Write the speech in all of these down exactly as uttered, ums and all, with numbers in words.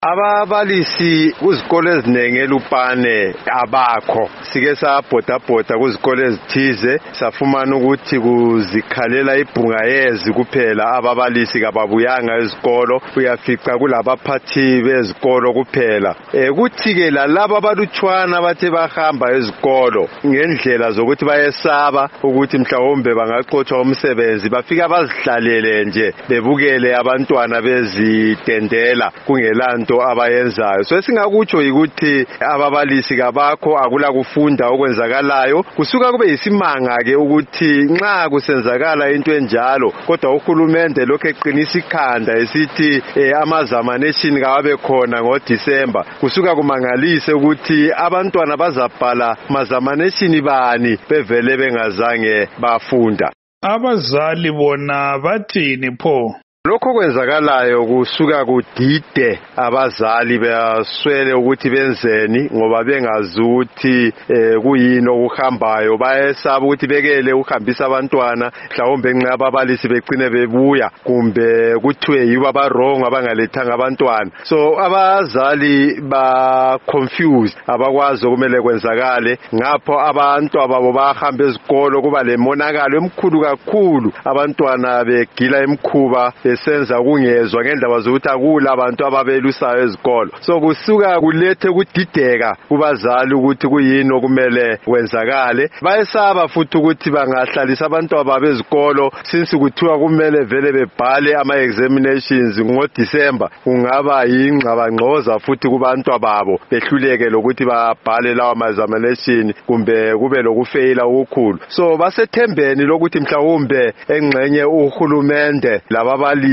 Ababalisi kuzikole ezinenge eLupane abakho. Sike sabhoda bhoda kuzikole ezithize safumana ukuthi kuzikhalela ibhungayezi kuphela ababalisi kababuyanga ezikolo, uyafica kulabaphathi bezikolo kuphela. Eh kuthi ke lalabo abalutshwana bathe bahamba ezikolo ngendlela zokuthi bayesaba ukuthi mhlawumbe bangaqothwa umsebenzi, bafika bazihlalele nje bebukele abantwana bezitendela kungelanto abayenzayo. So esingakutsho ukuthi ababalisi kabakho, akula kufunda okwenzakalayo. Kusuka kube isimanga ke ukuthi nxa kusenzakala into enjalo, kodwa uhulumende lokho eqinisa ikhanda esithi eh, amazama nation kawabe khona ngoDisemba. Kusuka kumangalise ukuthi abantwana bazabhala mazama nation bani bevele bengazange bafunda. Abazali bona bathini pho? Lokho kwenzakalayo kusuka kudide abazali baswele ukuthi benzeni ngoba bengazi ukuthi eh, kuyini okuhambayo, bayesaba ukuthi bekele uhambisa abantwana mhlawumbe nxa ababalisi begcine bebuya kumbe kuthiwe yibo abarongo abangalethanga abantwana. So abazali ba confused, abakwazi okumele kwenzakale. Ngapho abantu ababo bahamba ezikolo kuba lemonakalo emkhulu kakhulu, abantwana begila emkhuba esenza kungezwa ngendaba zokuthi akula abantu ababelusayo ezikolo. So kusuka kulethe kudideka kubazali ukuthi kuyini okumele kwenzakale. Bayesaba futhi ukuthi bangahlalisa abantu ababezikolo since kuthiwa kumele vele bebhale ama examinations ngoDisemba, kungaba yingxabangxoza futhi kubantu ababo behluleke lokuthi babhale lawa examination kumbe kube lokufeyila okukhulu. So basethembeni lokuthi mhlawumbe engxenye uhulumende lababali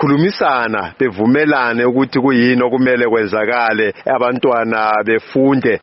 bazakhulumisana bevumelane ukuthi kuyini okumele kwenzakale abantwana befunde.